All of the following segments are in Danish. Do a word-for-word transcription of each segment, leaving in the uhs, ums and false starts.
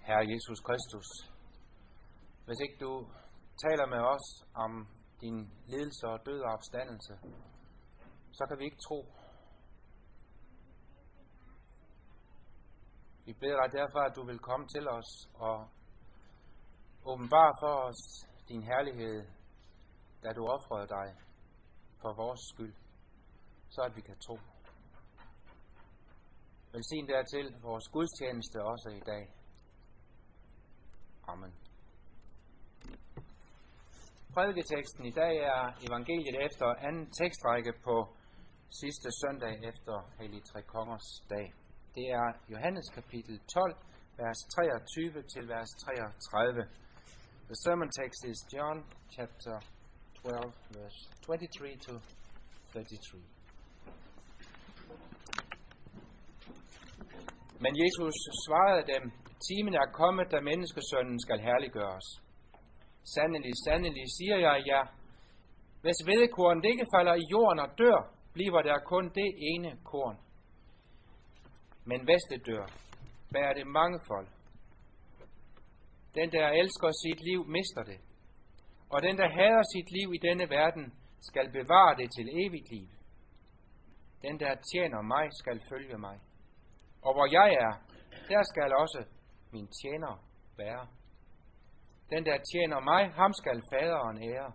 Herre Jesus Kristus, hvis ikke du taler med os om din lidelse og død og opstandelse, så kan vi ikke tro. Vi beder dig derfor, at du vil komme til os og åbenbare for os din herlighed, da du ofrede dig for vores skyld, så at vi kan tro. Velsign dertil vores gudstjeneste også i dag. Amen. Prædiketeksten i dag er evangeliet efter anden tekstrække på sidste søndag efter Hellig Tre Kongers dag. Det er Johannes kapitel tolv, vers treogtyve til vers treogtredive. The sermon text is John chapter twelve, verse twenty-three to thirty-three. Men Jesus svarede dem, timen er kommet, da menneskesønnen skal herliggøres. Sandelig, sandelig, siger jeg jer, hvis hvedekornet ikke falder i jorden og dør, bliver der kun det ene korn. Men hvis det dør, bærer det mangefold. Den, der elsker sit liv, mister det. Og den, der hader sit liv i denne verden, skal bevare det til evigt liv. Den, der tjener mig, skal følge mig. Og hvor jeg er, der skal også min tjener være. Den, der tjener mig, ham skal faderen ære.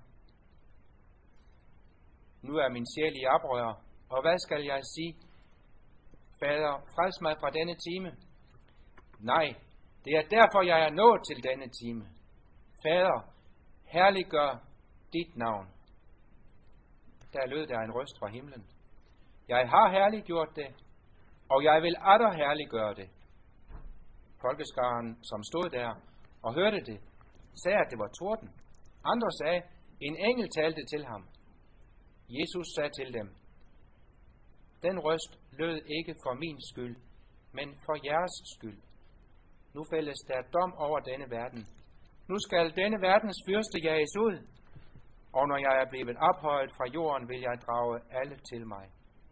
Nu er min sjæl i oprør, og hvad skal jeg sige? Fader, frels mig fra denne time. Nej, det er derfor, jeg er nået til denne time. Fader, herliggør dit navn. Der lød der en røst fra himlen. Jeg har herliggjort det, og jeg vil atter herliggøre det. Folkeskaren, som stod der og hørte det, sagde, at det var torden. Andre sagde, en engel talte til ham. Jesus sagde til dem, den røst lød ikke for min skyld, men for jeres skyld. Nu fældes der dom over denne verden. Nu skal denne verdens fyrste jages ud, og når jeg er blevet ophøjet fra jorden, vil jeg drage alle til mig.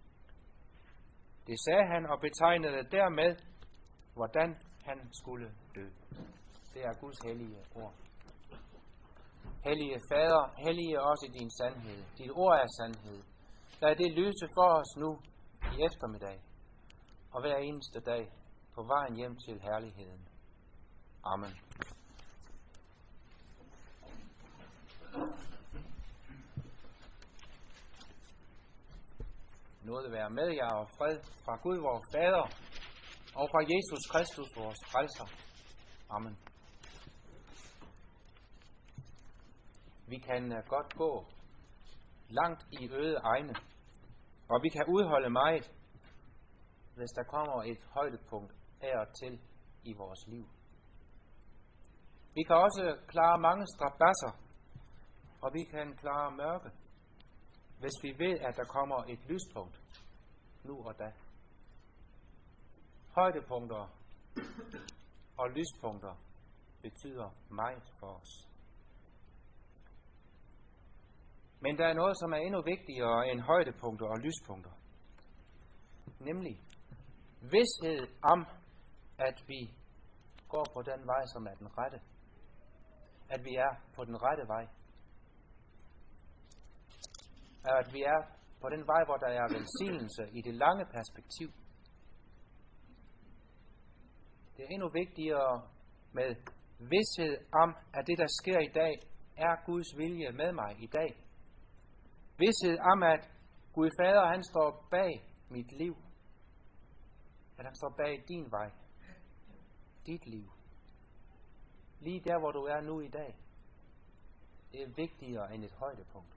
Det sagde han og betegnede dermed, hvordan han skulle dø. Det er Guds hellige ord. Hellige Fader, hellige os i din sandhed. Dit ord er sandhed. Lad det lyse for os nu i eftermiddag og hver eneste dag på vejen hjem til herligheden. Amen. Nåde være med jer og fred fra Gud vor Fader og fra Jesus Kristus vores frelser. Amen. Vi kan godt gå langt i øde egne, og vi kan udholde meget, hvis der kommer et højdepunkt af og til i vores liv. Vi kan også klare mange strabasser, og vi kan klare mørke, hvis vi ved, at der kommer et lyspunkt nu og da. Højdepunkter og lyspunkter betyder meget for os. Men der er noget, som er endnu vigtigere end højdepunkter og lyspunkter. Nemlig vished om, at vi går på den vej, som er den rette. At vi er på den rette vej. At vi er på den vej, hvor der er velsignelse i det lange perspektiv. Det er endnu vigtigere med vished om, at det, der sker i dag, er Guds vilje med mig i dag. Vished om, at Gud Fader, han står bag mit liv. At han står bag din vej. Dit liv. Lige der, hvor du er nu i dag. Det er vigtigere end et højdepunkt.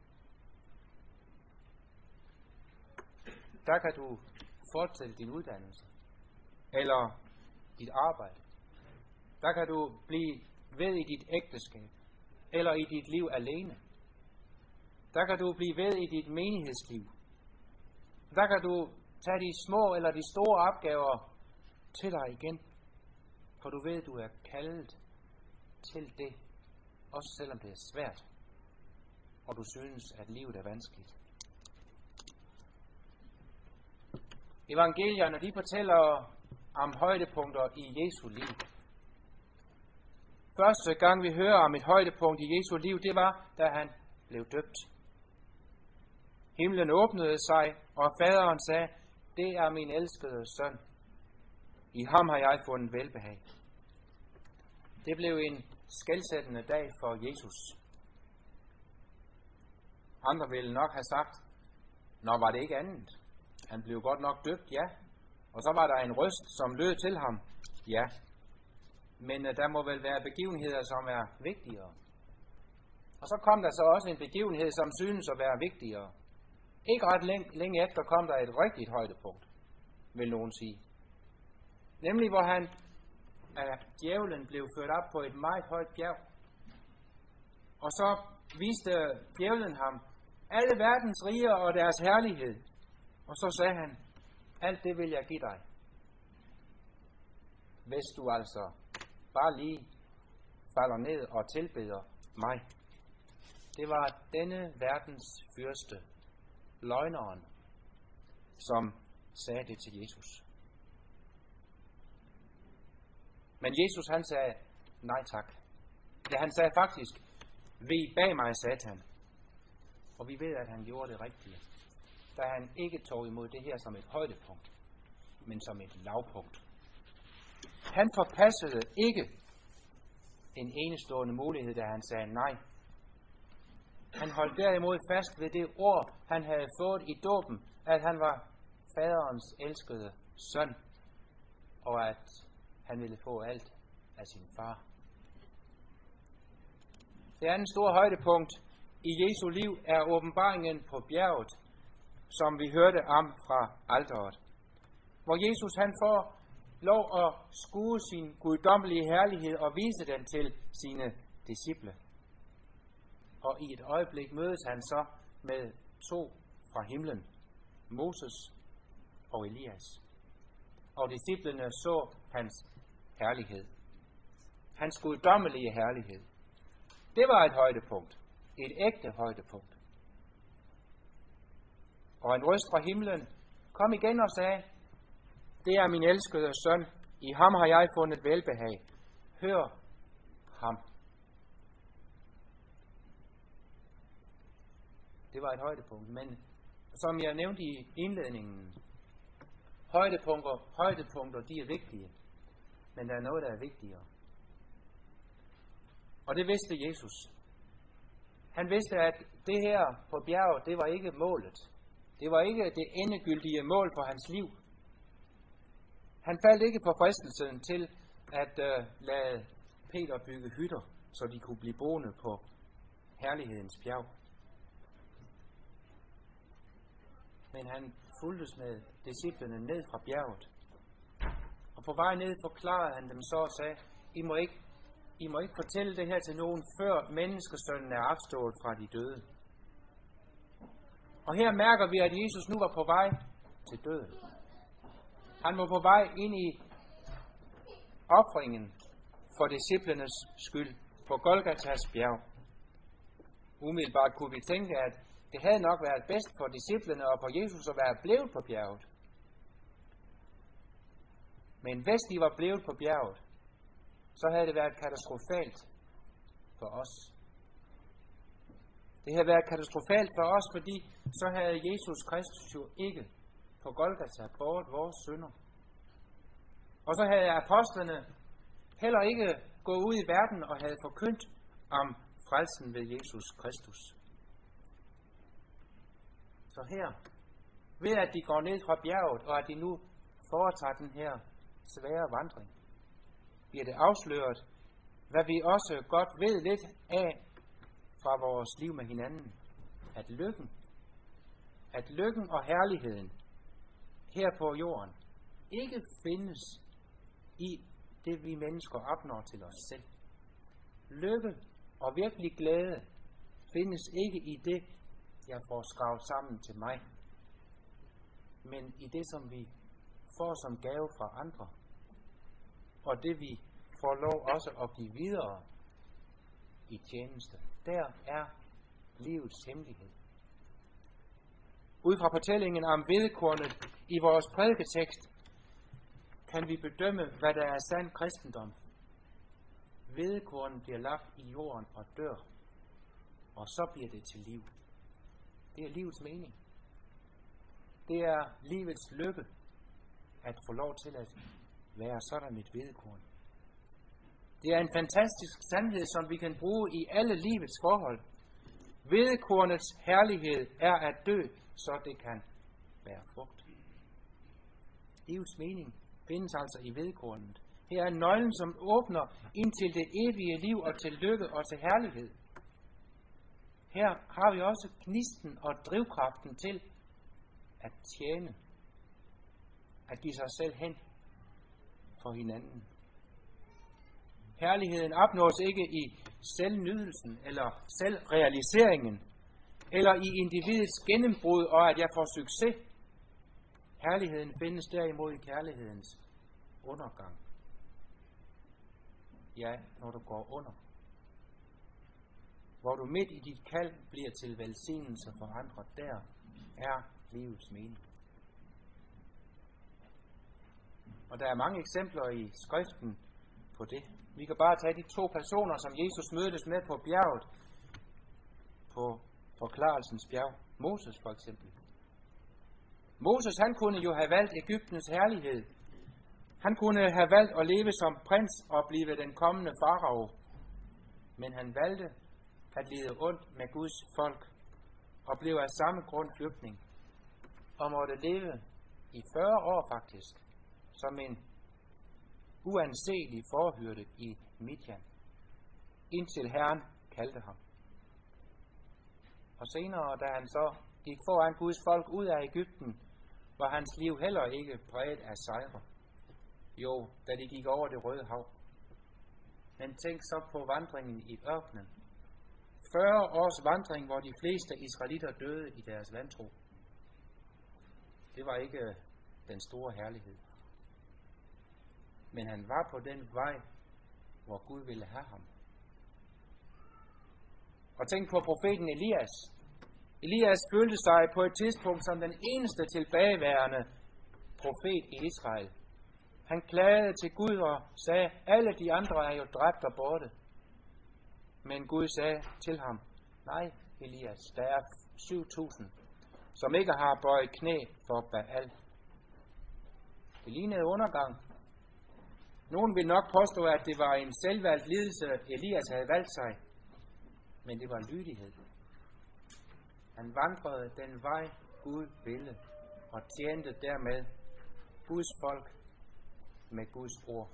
Der kan du fortsætte din uddannelse. Eller dit arbejde. Der kan du blive ved i dit ægteskab. Eller i dit liv alene. Der kan du blive ved i dit menighedsliv. Der kan du tage de små eller de store opgaver til dig igen. For du ved, du er kaldet til det. Også selvom det er svært. Og du synes, at livet er vanskeligt. Evangelierne, de fortæller om højdepunkter i Jesu liv. Første gang vi hører om et højdepunkt i Jesu liv, det var, da han blev døbt. Himlen åbnede sig, og faderen sagde, det er min elskede søn. I ham har jeg fundet velbehag. Det blev en skelsættende dag for Jesus. Andre ville nok have sagt, nå var det ikke andet. Han blev godt nok døbt, ja. Og så var der en røst, som lød til ham, ja. Men uh, der må vel være begivenheder, som er vigtigere. Og så kom der så også en begivenhed, som synes at være vigtigere. Ikke ret længe, længe efter kom der et rigtigt højdepunkt, vil nogen sige. Nemlig hvor han af djævlen blev ført op på et meget højt bjerg. Og så viste djævlen ham alle verdens riger og deres herlighed. Og så sagde han, alt det vil jeg give dig. Hvis du altså bare lige falder ned og tilbeder mig. Det var denne verdens fyrste, løgneren, som sagde det til Jesus. Men Jesus han sagde, nej tak. Ja, han sagde faktisk, vig bag mig, Satan. Og vi ved, at han gjorde det rigtige. Da han ikke tog imod det her som et højdepunkt, men som et lavpunkt. Han forpassede ikke en enestående mulighed, da han sagde nej. Han holdt derimod fast ved det ord, han havde fået i dåben, at han var faderens elskede søn, og at han ville få alt af sin far. Det andet store højdepunkt i Jesu liv er åbenbaringen på bjerget, som vi hørte om fra alteret. Hvor Jesus han får lov at skue sin guddommelige herlighed og vise den til sine disciple. Og i et øjeblik mødes han så med to fra himlen, Moses og Elias. Og disciplene så hans herlighed. Hans guddommelige herlighed. Det var et højdepunkt. Et ægte højdepunkt. Og en røst fra himlen kom igen og sagde, det er min elskede søn, i ham har jeg fundet velbehag. Hør ham. Det var et højdepunkt, men som jeg nævnte i indledningen, højdepunkter, højdepunkter de er vigtige, men der er noget, der er vigtigere. Og det vidste Jesus. Han vidste, at det her på bjerget, det var ikke målet. Det var ikke det endegyldige mål for hans liv. Han faldt ikke på fristelsen til at øh, lade Peter bygge hytter, så de kunne blive boende på herlighedens bjerg. Men han fulgtes med disciplene ned fra bjerget. Og på vej ned forklarede han dem så og sagde, I må ikke, I må ikke fortælle det her til nogen, før menneskesønnen er opstået fra de døde. Og her mærker vi, at Jesus nu var på vej til døden. Han var på vej ind i ofringen for disciplenes skyld på Golgatas bjerg. Umiddelbart kunne vi tænke, at det havde nok været bedst for disciplene og for Jesus at være blevet på bjerget. Men hvis de var blevet på bjerget, så havde det været katastrofalt for os. Det havde været katastrofalt for os, fordi så havde Jesus Kristus jo ikke på Golgata båret vores synder. Og så havde apostlene heller ikke gået ud i verden og havde forkyndt om frelsen ved Jesus Kristus. Så her, ved at de går ned fra bjerget, og at de nu foretager den her svære vandring, bliver det afsløret, hvad vi også godt ved lidt af fra vores liv med hinanden. At lykken, at lykken og herligheden her på jorden ikke findes i det, vi mennesker opnår til os selv. Lykke og virkelig glæde findes ikke i det, jeg får skravet sammen til mig, men i det, som vi får som gave fra andre, og det, vi får lov også at give videre i tjeneste. Der er livets hemmelighed. Ud fra fortællingen om hvedekornet i vores prædiketekst, kan vi bedømme, hvad der er sand kristendom. hvedekornen bliver lagt i jorden og dør, og så bliver det til liv. Det er livets mening. Det er livets lykke, at få lov til at være sådan et hvedekorn. Det er en fantastisk sandhed, som vi kan bruge i alle livets forhold. Hvedekornets herlighed er at dø, så det kan bære frugt. Livets mening findes altså i hvedekornet. Her er nøglen, som åbner ind til det evige liv og til lykke og til herlighed. Her har vi også gnisten og drivkraften til at tjene, at give sig selv hen for hinanden. Herligheden opnås ikke i selvnydelsen eller selvrealiseringen, eller i individets gennembrud og at jeg får succes. Herligheden findes derimod i kærlighedens undergang. Ja, når du går under. Hvor du midt i dit kald bliver til velsignelse for andre, der er livets mening. Og der er mange eksempler i skriften på det. Vi kan bare tage de to personer, som Jesus mødtes med på bjerget, på forklarelsens bjerg. Moses for eksempel. Moses, han kunne jo have valgt Egyptens herlighed. Han kunne have valgt at leve som prins og blive den kommende farao. Men han valgte at lide ondt med Guds folk og blev af samme grund flygtning. Og måtte leve i fyrre år faktisk, som en uanselig forhyrte i Midjan, indtil Herren kaldte ham. Og senere, da han så gik foran Guds folk ud af Egypten, var hans liv heller ikke præget af sejre. Jo, da de gik over det Røde Hav. Men tænk så på vandringen i ørkenen. fyrre års vandring, hvor de fleste israelitter døde i deres vantro. Det var ikke den store herlighed. Men han var på den vej, hvor Gud ville have ham. Og tænk på profeten Elias. Elias følte sig på et tidspunkt som den eneste tilbageværende profet i Israel. Han klagede til Gud og sagde, alle de andre er jo dræbt og borte. Men Gud sagde til ham, nej Elias, der er syv tusind, som ikke har bøjet knæ for Baal. Det lignede undergang. Nogen vil nok påstå, at det var en selvvalgt lidelse, Elias havde valgt sig. Men det var lydighed. Han vandrede den vej, Gud ville, og tjente dermed Guds folk med Guds ord.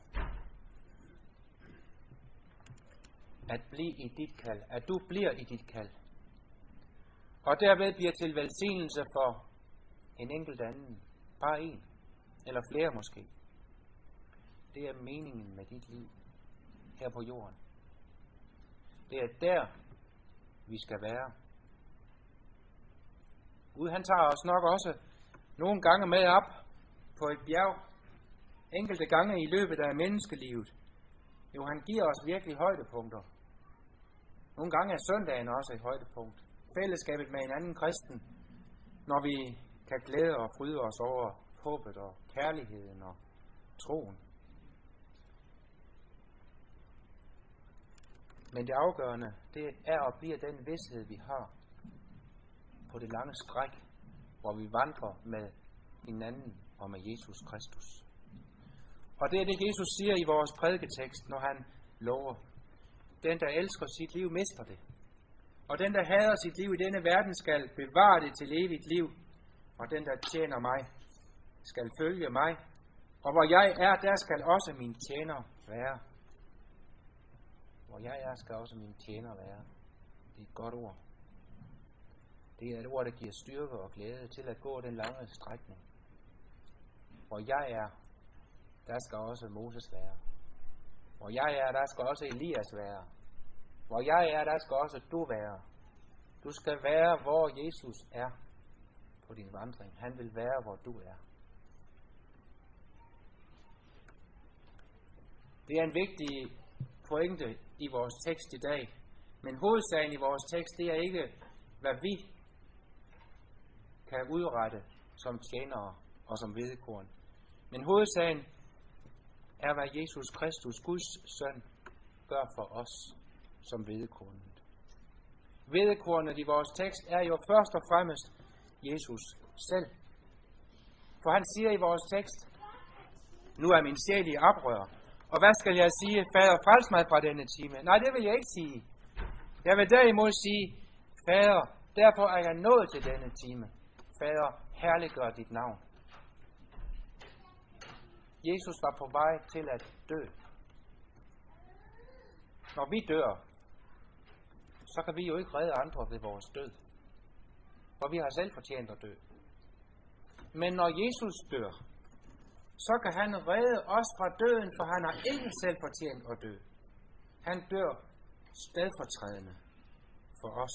At blive i dit kald, at du bliver i dit kald, og derved bliver til velsignelse for en enkelt anden, bare en, eller flere måske. Det er meningen med dit liv her på jorden. Det er der, vi skal være. Gud, han tager os nok også nogle gange med op på et bjerg, enkelte gange i løbet af menneskelivet. Jo, han giver os virkelig højdepunkter. Nogle gange er søndagen også et højdepunkt. Fællesskabet med en anden kristen, når vi kan glæde og fryde os over håbet og kærligheden og troen. Men det afgørende, det er og bliver den vidsthed, vi har på det lange stræk, hvor vi vandrer med hinanden og med Jesus Kristus. Og det er det, Jesus siger i vores prædiketekst, når han lover. Den, der elsker sit liv, mister det. Og den, der hader sit liv i denne verden, skal bevare det til evigt liv. Og den, der tjener mig, skal følge mig. Og hvor jeg er, der skal også min tjener være. Hvor jeg er, skal også min tjener være. Det er et godt ord. Det er et ord, der giver styrke og glæde til at gå den lange strækning. Hvor jeg er, der skal også Moses være. Hvor jeg er, der skal også Elias være. Hvor jeg er, der skal også du være. Du skal være, hvor Jesus er på din vandring. Han vil være, hvor du er. Det er en vigtig pointe i vores tekst i dag. Men hovedsagen i vores tekst, det er ikke, hvad vi kan udrette som tjenere og som hvedekorn. Men hovedsagen er, hvad Jesus Kristus, Guds søn, gør for os som hvedekornet. Hvedekornet i vores tekst er jo først og fremmest Jesus selv. For han siger i vores tekst, nu er min sjæl i oprør. Og hvad skal jeg sige? Fader, frels mig fra denne time. Nej, det vil jeg ikke sige. Jeg vil derimod sige, Fader, derfor er jeg nået til denne time. Fader, herliggør dit navn. Jesus var på vej til at dø. Når vi dør, så kan vi jo ikke redde andre ved vores død. For vi har selv fortjent at dø. Men når Jesus dør, så kan han redde os fra døden, for han har ikke selv fortjent at dø. Han dør stedfortrædende for os.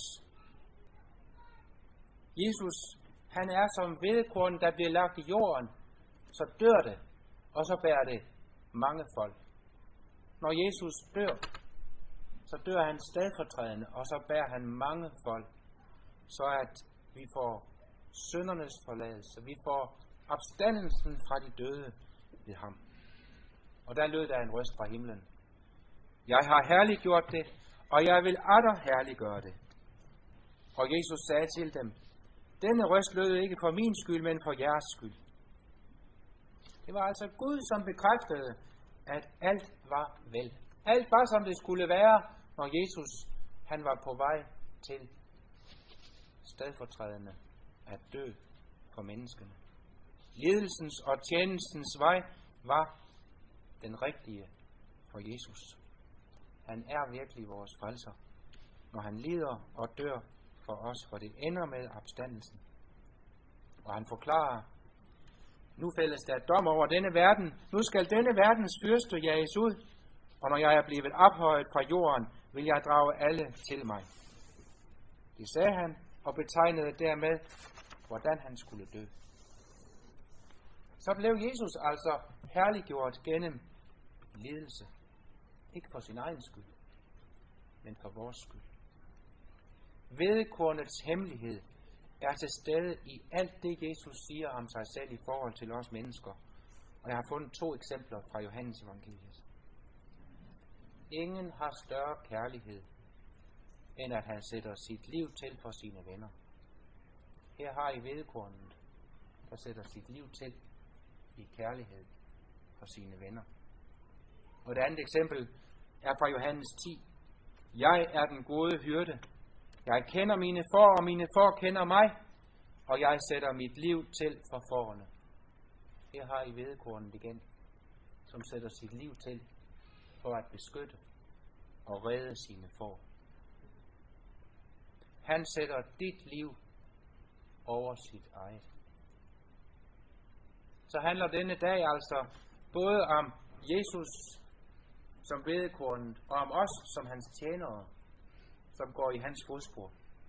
Jesus, han er som hvedekorn, der bliver lagt i jorden, så dør det, og så bærer det mange folk. Når Jesus dør, så dør han stedfortrædende, og så bærer han mange folk, så at vi får syndernes forladelse, vi får opstandelsen fra de døde ved ham. Og der lød der en røst fra himlen. Jeg har herliggjort det, og jeg vil atter herliggøre det. Og Jesus sagde til dem, denne røst lød ikke for min skyld, men for jeres skyld. Det var altså Gud, som bekræftede, at alt var vel. Alt var, som det skulle være, når Jesus han var på vej til stedfortrædende at dø for menneskene. Lidelsens og tjenestens vej var den rigtige for Jesus. Han er virkelig vores frelser, når han lider og dør for os, for det ender med opstandelsen. Og han forklarer, nu fældes der dom over denne verden, nu skal denne verdens fyrste jages ud, og når jeg er blevet ophøjet fra jorden, vil jeg drage alle til mig. Det sagde han, og betegnede dermed, hvordan han skulle dø. Så blev Jesus altså herliggjort gennem lidelse. Ikke for sin egen skyld, men for vores skyld. Hvedekornets hemmelighed er til stede i alt det, Jesus siger om sig selv i forhold til os mennesker. Og jeg har fundet to eksempler fra Johannes evangeliet. Ingen har større kærlighed, end at han sætter sit liv til for sine venner. Her har I hvedekornet, der sætter sit liv til i kærlighed for sine venner. Og et andet eksempel er fra Johannes ti. Jeg er den gode hyrde. Jeg kender mine får, og mine får kender mig, og jeg sætter mit liv til for fårene. Her har I hvedekornet igen, som sætter sit liv til for at beskytte og redde sine får. Han sætter dit liv over sit eget. Så handler denne dag altså både om Jesus som hvedekornet, og om os som hans tjenere, som går i hans fodspor.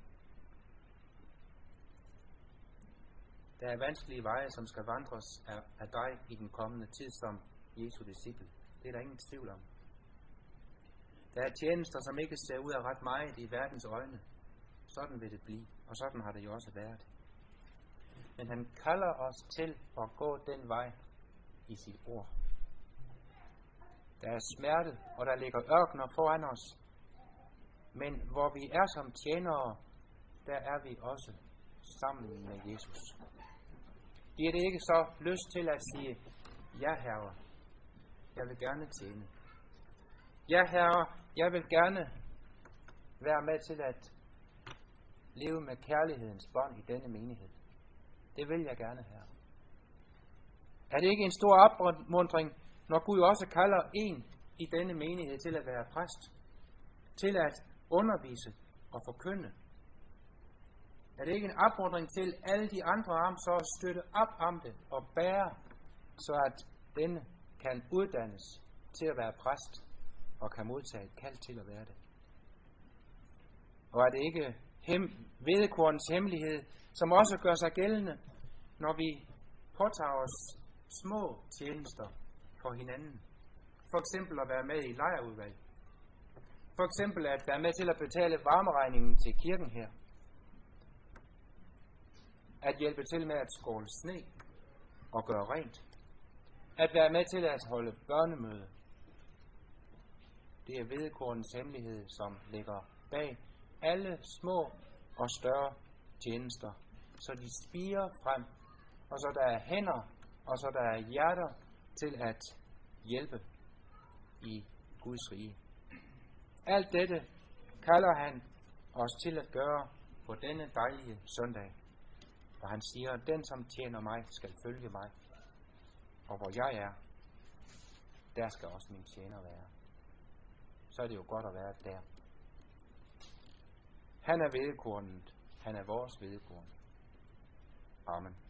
Der er vanskelige veje, som skal vandres af, af dig i den kommende tid som Jesu disciple. Det er der ingen tvivl om. Der er tjenester, som ikke ser ud af ret meget i verdens øjne. Sådan vil det blive, og sådan har det jo også været. Men han kalder os til at gå den vej i sit ord. Der er smerte, og der ligger ørkener foran os. Men hvor vi er som tjenere, der er vi også sammen med Jesus. Giver det ikke så lyst til at sige, ja herre, jeg vil gerne tjene. Ja herre, jeg vil gerne være med til at leve med kærlighedens bånd i denne menighed. Det vil jeg gerne, herre. Er det ikke en stor opmuntring, når Gud også kalder en i denne menighed til at være præst? Til at undervise og forkynde? Er det ikke en opmuntring til alle de andre om så at støtte op om det og bære, så at denne kan uddannes til at være præst og kan modtage et kald til at være det? Og er det ikke hem- hvedekornets hemmelighed, som også gør sig gældende, når vi påtager os små tjenester for hinanden? For eksempel at være med i lejrudvalg. For eksempel at være med til at betale varmeregningen til kirken her. At hjælpe til med at skåle sne og gøre rent. At være med til at holde børnemøde. Det er hvedekornens hemmelighed, som ligger bag alle små og større tjenester, så de spirer frem, og så der er hænder, og så der er hjerter til at hjælpe i Guds rige. Alt dette kalder han os til at gøre på denne dejlige søndag. Og han siger, den som tjener mig, skal følge mig. Og hvor jeg er, der skal også min tjener være. Så er det jo godt at være der. Han er hvedekornet. Han er vores hvedekorn. Amen.